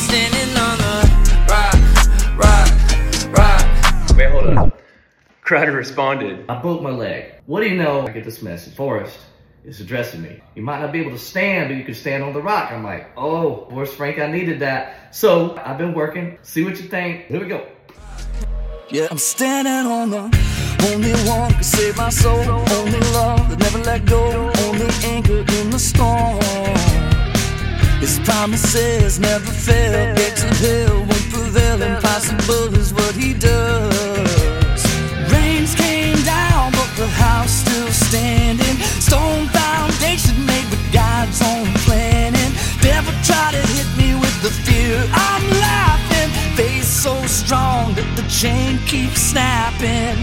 standing on the rock. Wait, hold up. Crowder responded. I broke my leg. What do you know? I get this message. Forrest is addressing me. You might not be able to stand, but you can stand on the rock. I'm like, oh, Forrest Frank, I needed that. So I've been working. See what you think. Here we go. Yeah, I'm standing on the only one can save my soul. Only love that never let go. Only anchor in the storm. His promises never fail. Gates of hell won't prevail. Impossible is what he does. Rains came down, but the house still standing. Stone foundation made with God's own planning. Devil try to hit me with the fear. I'm laughing. Faith so strong that the chain keeps snapping.